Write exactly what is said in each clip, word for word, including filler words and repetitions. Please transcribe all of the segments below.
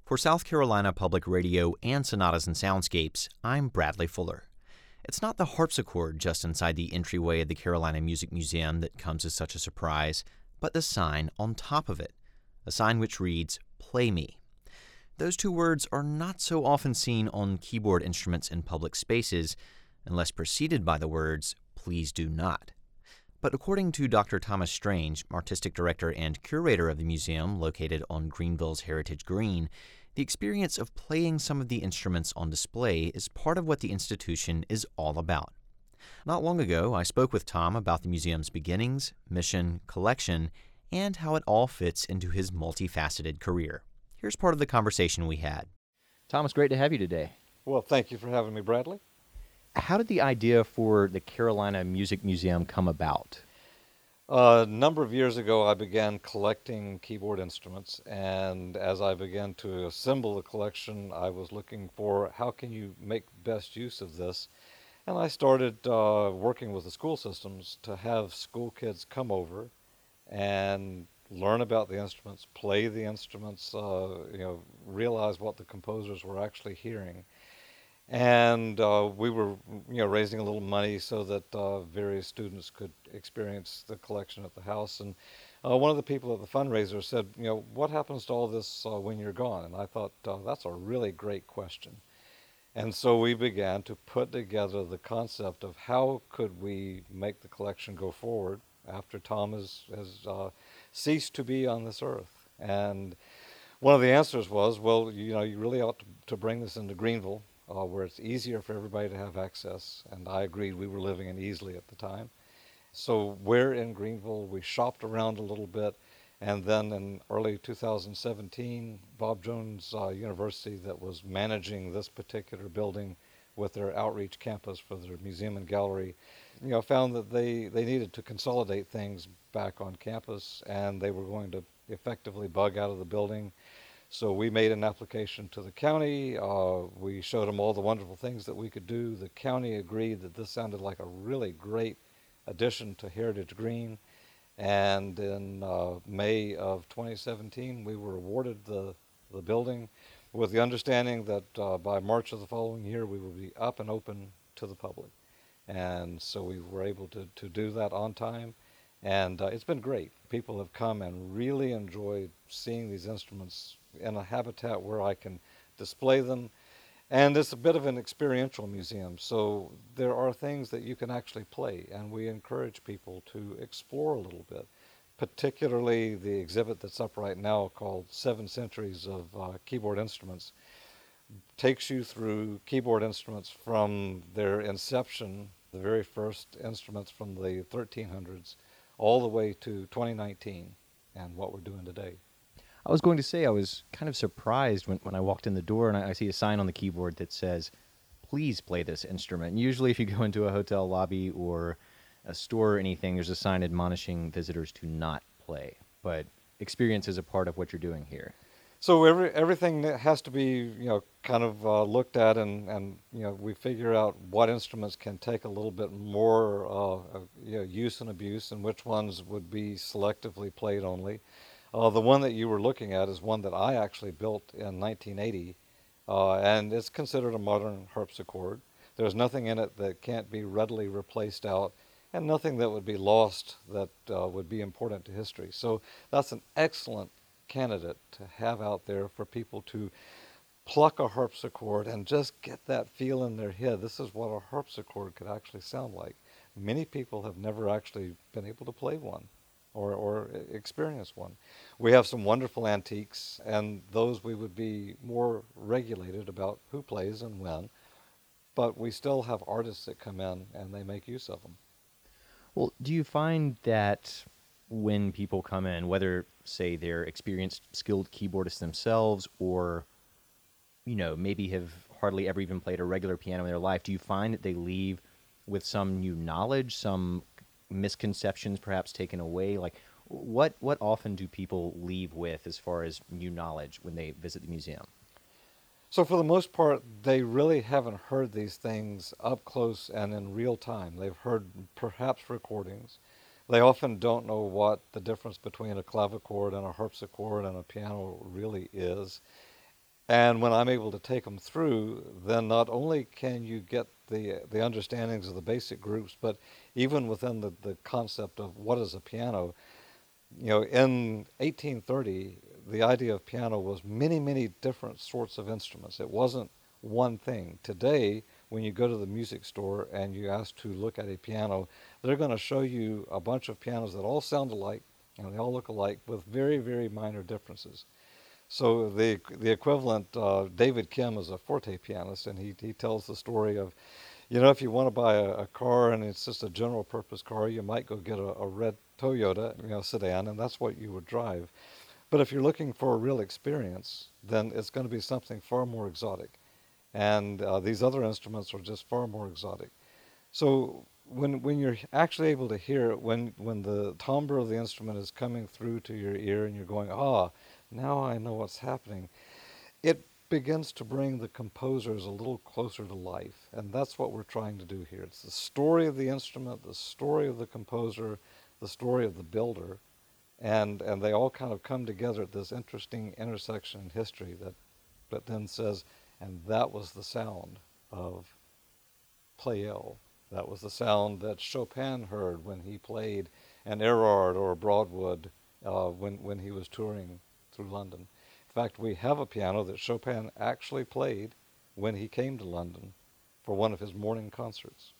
For South Carolina Public Radio and Sonatas and Soundscapes, I'm Bradley Fuller. It's not the harpsichord just inside the entryway of the Carolina Music Museum that comes as such a surprise, but the sign on top of it, a sign which reads, "Play Me." Those two words are not so often seen on keyboard instruments in public spaces, unless preceded by the words, "Please do not." But according to Doctor Thomas Strange, artistic director and curator of the museum located on Greenville's Heritage Green, the experience of playing some of the instruments on display is part of what the institution is all about. Not long ago, I spoke with Tom about the museum's beginnings, mission, collection, and how it all fits into his multifaceted career. Here's part of the conversation we had. Tom, it's great to have you today. Well, thank you for having me, Bradley. How did the idea for the Carolina Music Museum come about? Uh, a number of years ago, I began collecting keyboard instruments, and as I began to assemble the collection, I was looking for how can you make best use of this, and I started uh, working with the school systems to have school kids come over and learn about the instruments, play the instruments, uh, you know, realize what the composers were actually hearing. And uh, we were, you know, raising a little money so that uh, various students could experience the collection at the house. And uh, one of the people at the fundraiser said, you know, what happens to all this uh, when you're gone? And I thought, uh, that's a really great question. And so we began to put together the concept of how could we make the collection go forward after Tom has, has uh, ceased to be on this earth. And one of the answers was, well, you know, you really ought to, to bring this into Greenville, Uh, where it's easier for everybody to have access, and I agreed. We were living in Easley at the time. So we're in Greenville. We shopped around a little bit, and then in early two thousand seventeen, Bob Jones uh, University, that was managing this particular building with their outreach campus for their museum and gallery, you know, found that they, they needed to consolidate things back on campus, and they were going to effectively bug out of the building. So we made an application to the county. Uh, we showed them all the wonderful things that we could do. The county agreed that this sounded like a really great addition to Heritage Green. And in uh, May of twenty seventeen, we were awarded the, the building with the understanding that uh, by March of the following year, we would be up and open to the public. And so we were able to, to do that on time. And uh, it's been great. People have come and really enjoyed seeing these instruments in a habitat where I can display them. And it's a bit of an experiential museum, so there are things that you can actually play, and we encourage people to explore a little bit, particularly the exhibit that's up right now called Seven Centuries of uh, Keyboard Instruments. Takes you through keyboard instruments from their inception, the very first instruments from the thirteen hundreds, all the way to twenty nineteen and what we're doing today. I was going to say I was kind of surprised when, when I walked in the door and I, I see a sign on the keyboard that says, "Please play this instrument." And usually if you go into a hotel lobby or a store or anything, there's a sign admonishing visitors to not play. But experience is a part of what you're doing here. So every everything has to be, you know, kind of uh, looked at, and, and you know, we figure out what instruments can take a little bit more uh, uh, you know, use and abuse, and which ones would be selectively played only. Uh, the one that you were looking at is one that I actually built in nineteen eighty, uh, and it's considered a modern harpsichord. There's nothing in it that can't be readily replaced out, and nothing that would be lost that uh, would be important to history. So that's an excellent candidate to have out there for people to pluck a harpsichord and just get that feel in their head. This is what a harpsichord could actually sound like. Many people have never actually been able to play one or, or experience one. We have some wonderful antiques, and those we would be more regulated about who plays and when, but we still have artists that come in and they make use of them. Well, do you find that when people come in, whether, say, they're experienced, skilled keyboardists themselves or, you know, maybe have hardly ever even played a regular piano in their life, do you find that they leave with some new knowledge, some misconceptions perhaps taken away? Like, what what often do people leave with as far as new knowledge when they visit the museum? So for the most part, they really haven't heard these things up close and in real time. They've heard perhaps recordings. They often don't know what the difference between a clavichord and a harpsichord and a piano really is. And when I'm able to take them through, then not only can you get the the understandings of the basic groups, but even within the, the concept of what is a piano. You know, in eighteen thirty, the idea of piano was many, many different sorts of instruments. It wasn't one thing. Today, when you go to the music store and you ask to look at a piano, they're going to show you a bunch of pianos that all sound alike and they all look alike with very, very minor differences. So the the equivalent, uh, David Kim is a forte pianist, and he, he tells the story of, you know, if you want to buy a, a car and it's just a general purpose car, you might go get a, a red Toyota, you know, sedan, and that's what you would drive. But if you're looking for a real experience, then it's going to be something far more exotic. And uh, these other instruments are just far more exotic. So when when you're actually able to hear it, when when the timbre of the instrument is coming through to your ear and you're going, ah, now I know what's happening, it begins to bring the composers a little closer to life. And that's what we're trying to do here. It's the story of the instrument, the story of the composer, the story of the builder, and and they all kind of come together at this interesting intersection in history that, that then says, and that was the sound of Pleyel. That was the sound that Chopin heard when he played an Erard or a Broadwood uh, when, when he was touring through London. In fact, we have a piano that Chopin actually played when he came to London for one of his morning concerts.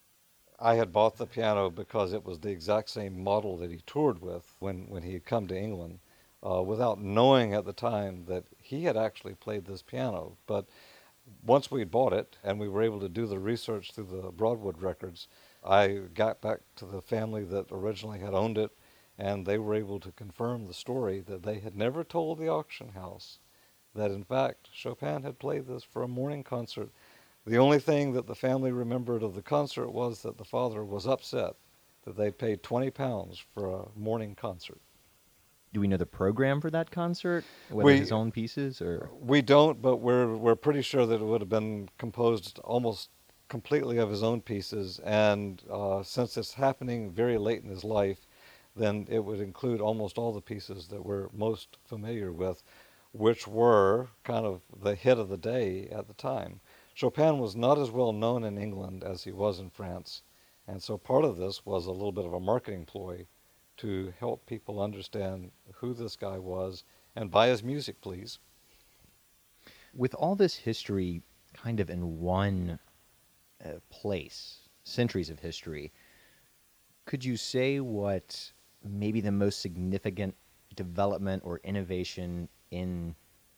I had bought the piano because it was the exact same model that he toured with when, when he had come to England, uh, without knowing at the time that he had actually played this piano. But once we bought it and we were able to do the research through the Broadwood records, I got back to the family that originally had owned it, and they were able to confirm the story that they had never told the auction house, that in fact Chopin had played this for a morning concert. The only thing that the family remembered of the concert was that the father was upset that they paid twenty pounds for a morning concert. Do we know the program for that concert? Whether We his own pieces or we don't, but we're we're pretty sure that it would have been composed almost completely of his own pieces. And uh, since it's happening very late in his life, then it would include almost all the pieces that we're most familiar with, which were kind of the hit of the day at the time. Chopin was not as well known in England as he was in France, and so part of this was a little bit of a marketing ploy to help people understand who this guy was and buy his music, please. with all this history kind of in one uh, place, centuries of history, could you say what maybe the most significant development or innovation in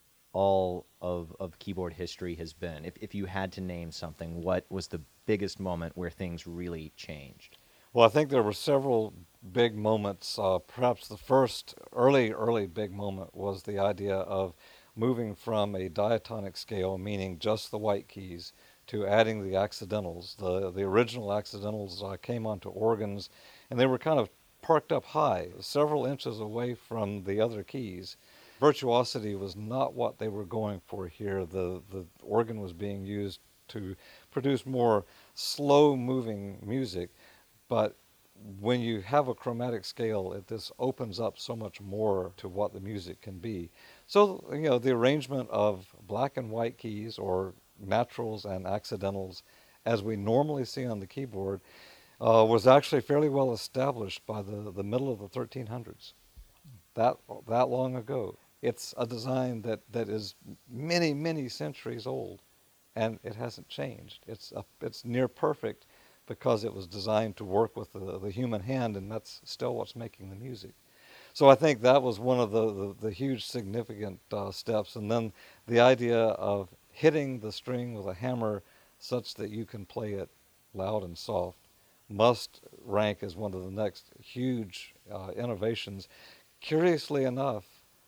all of, of keyboard history has been? If, if you had to name something, what was the biggest moment where things really changed? Well, I think there were several big moments. Uh, perhaps the first early, early big moment was the idea of moving from a diatonic scale, meaning just the white keys, to adding the accidentals. The, the original accidentals uh, came onto organs, and they were kind of parked up high, several inches away from the other keys. Virtuosity was not what they were going for here. The, the organ was being used to produce more slow-moving music, but when you have a chromatic scale, it this opens up so much more to what the music can be. So, you know, the arrangement of black and white keys, or naturals and accidentals, as we normally see on the keyboard, uh, was actually fairly well established by the, the middle of the thirteen hundreds, that, that long ago. It's a design that, that is many, many centuries old, and it hasn't changed. It's, a, it's near perfect, because it was designed to work with the, the human hand, and that's still what's making the music. So I think that was one of the, the, the huge significant uh, steps. And then the idea of hitting the string with a hammer such that you can play it loud and soft must rank as one of the next huge uh, innovations. Curiously enough,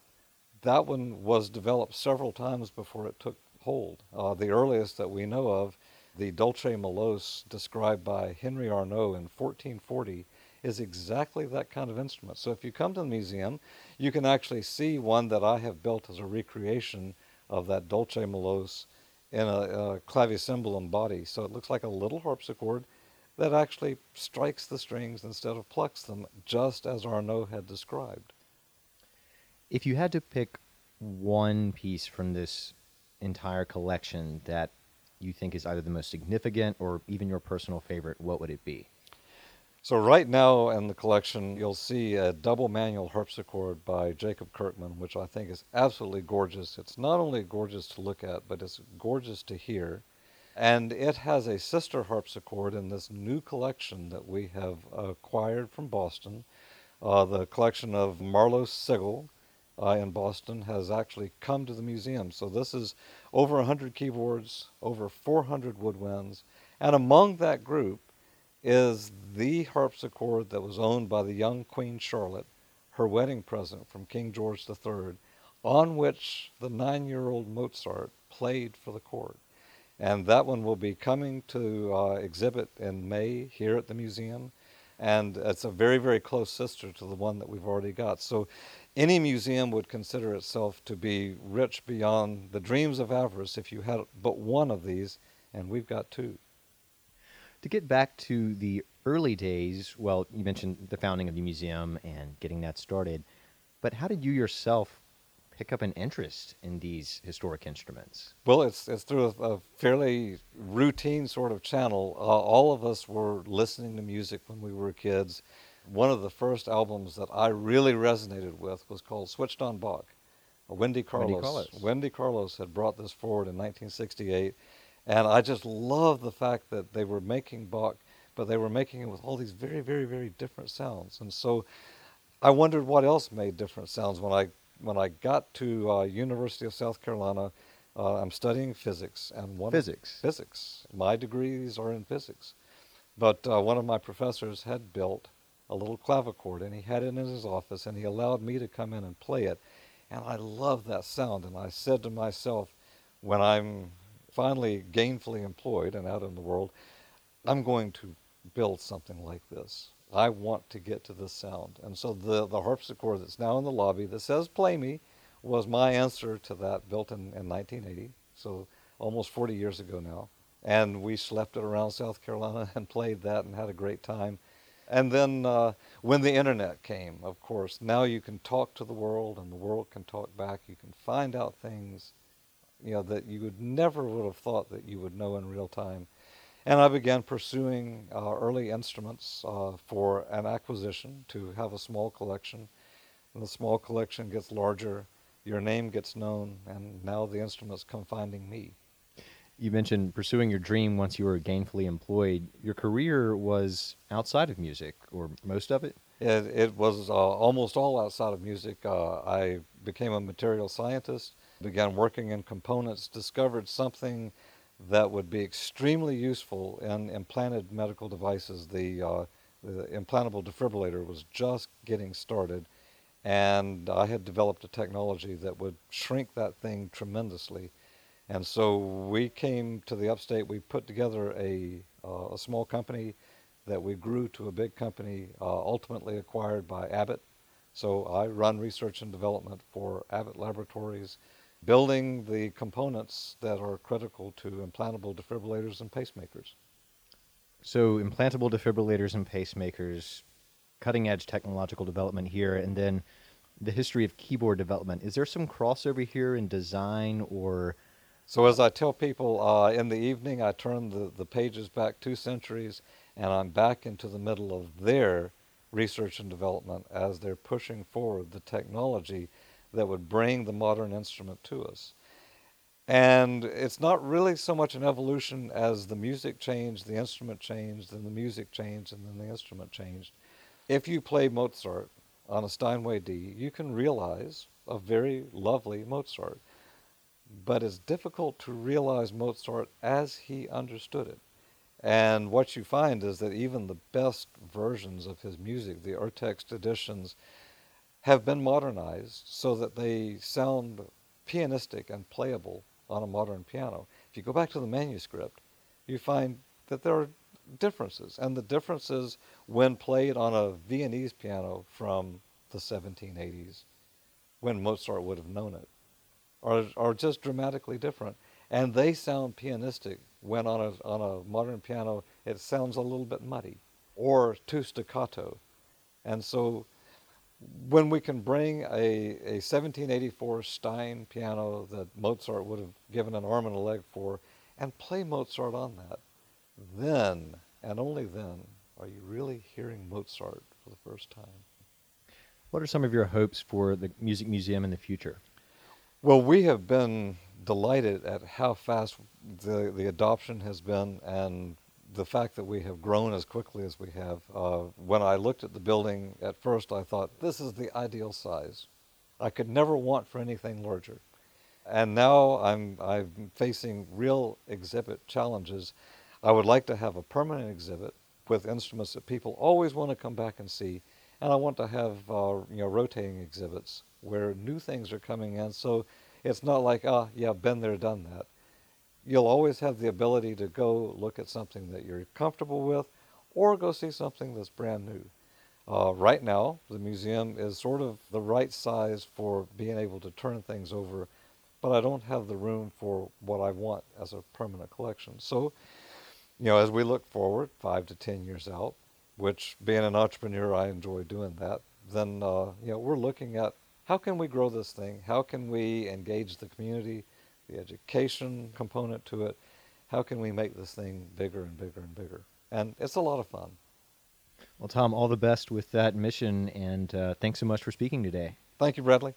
that one was developed several times before it took hold. Uh, the earliest that we know of, the Dolce Melos, described by Henry Arnaud in fourteen forty, is exactly that kind of instrument. So if you come to the museum, you can actually see one that I have built as a recreation of that Dolce Melos in a, a clavicembalo body. So it looks like a little harpsichord that actually strikes the strings instead of plucks them, just as Arnaud had described. If you had to pick one piece from this entire collection that you think is either the most significant or even your personal favorite, what would it be? So right now in the collection, you'll see a double manual harpsichord by Jacob Kirkman, which I think is absolutely gorgeous. It's not only gorgeous to look at, but it's gorgeous to hear. And it has a sister harpsichord in this new collection that we have acquired from Boston. Uh, the collection of Marlowe Sigel uh, in Boston has actually come to the museum. So this is over one hundred keyboards, over four hundred woodwinds, and among that group is the harpsichord that was owned by the young Queen Charlotte, her wedding present from King George the Third, on which the nine-year-old Mozart played for the court. And that one will be coming to uh, exhibit in May here at the museum. And it's a very, very close sister to the one that we've already got. So any museum would consider itself to be rich beyond the dreams of avarice if you had but one of these, and we've got two. To get back to the early days, well, you mentioned the founding of the museum and getting that started, but how did you yourself pick up an interest in these historic instruments? Well, it's it's through a, a fairly routine sort of channel. Uh, all of us were listening to music when we were kids. One of the first albums that I really resonated with was called Switched on Bach. Wendy Carlos. Wendy Carlos. Wendy Carlos had brought this forward in nineteen sixty-eight, and I just love the fact that they were making Bach, but they were making it with all these very, very, very different sounds. And so I wondered what else made different sounds. When I when I got to uh, University of South Carolina, uh, I'm studying physics and one Physics. Of, physics. My degrees are in physics, but uh, one of my professors had built a little clavichord, and he had it in his office, and he allowed me to come in and play it, and I loved that sound. And I said to myself, when I'm finally gainfully employed and out in the world, I'm going to build something like this. I want to get to this sound. And so the, the harpsichord that's now in the lobby that says "Play Me" was my answer to that, built in, in nineteen eighty, so almost forty years ago now. And we schlepped it around South Carolina and played that and had a great time. And then uh, when the internet came, of course, now you can talk to the world and the world can talk back. You can find out things, you know, that you would never would have thought that you would know in real time. And I began pursuing uh, early instruments uh, for an acquisition to have a small collection. And the small collection gets larger, your name gets known, and now the instruments come finding me. You mentioned pursuing your dream once you were gainfully employed. Your career was outside of music, or most of it? It, it was uh, almost all outside of music. Uh, I became a material scientist, began working in components, discovered something that would be extremely useful in implanted medical devices. The, uh, the implantable defibrillator was just getting started, and I had developed a technology that would shrink that thing tremendously. And so we came to the upstate. We put together a, uh, a small company that we grew to a big company, uh, ultimately acquired by Abbott. So I run research and development for Abbott Laboratories, building the components that are critical to implantable defibrillators and pacemakers. So implantable defibrillators and pacemakers, cutting-edge technological development here, and then the history of keyboard development. Is there some crossover here in design or... So as I tell people, uh, in the evening I turn the, the pages back two centuries, and I'm back into the middle of their research and development as they're pushing forward the technology that would bring the modern instrument to us. And it's not really so much an evolution as the music changed, the instrument changed, then the music changed, and then the instrument changed. If you play Mozart on a Steinway D, you can realize a very lovely Mozart. But it's difficult to realize Mozart as he understood it. And what you find is that even the best versions of his music, the Urtext editions, have been modernized so that they sound pianistic and playable on a modern piano. If you go back to the manuscript, you find that there are differences. And the differences when played on a Viennese piano from the seventeen eighties, when Mozart would have known it, are, are just dramatically different. And they sound pianistic when on a, on a modern piano it sounds a little bit muddy or too staccato. And so when we can bring a, a seventeen eighty-four Stein piano that Mozart would have given an arm and a leg for and play Mozart on that, then, and only then, are you really hearing Mozart for the first time. What are some of your hopes for the Music Museum in the future? Well, we have been delighted at how fast the, the adoption has been and the fact that we have grown as quickly as we have. Uh, when I looked at the building at first, I thought, this is the ideal size. I could never want for anything larger. And now I'm, I'm facing real exhibit challenges. I would like to have a permanent exhibit with instruments that people always want to come back and see. And I want to have uh, you know, rotating exhibits where new things are coming in. So it's not like, ah, yeah, been there, done that. You'll always have the ability to go look at something that you're comfortable with or go see something that's brand new. Uh, right now, the museum is sort of the right size for being able to turn things over, but I don't have the room for what I want as a permanent collection. So, you know, as we look forward five to ten years out, which being an entrepreneur, I enjoy doing that, then, uh, you know, we're looking at how can we grow this thing? How can we engage the community, the education component to it? How can we make this thing bigger and bigger and bigger? And it's a lot of fun. Well, Tom, all the best with that mission, and uh, thanks so much for speaking today. Thank you, Bradley.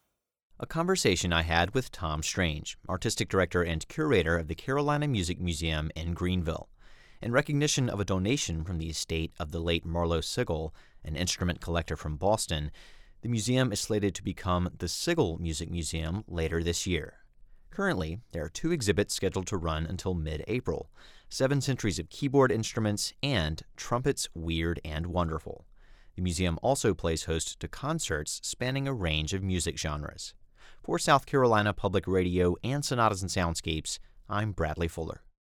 A conversation I had with Tom Strange, Artistic Director and Curator of the Carolina Music Museum in Greenville. In recognition of a donation from the estate of the late Marlowe Sigel, an instrument collector from Boston, the museum is slated to become the Sigel Music Museum later this year. Currently, there are two exhibits scheduled to run until mid-April, Seven Centuries of Keyboard Instruments and Trumpets Weird and Wonderful. The museum also plays host to concerts spanning a range of music genres. For South Carolina Public Radio and Sonatas and Soundscapes, I'm Bradley Fuller.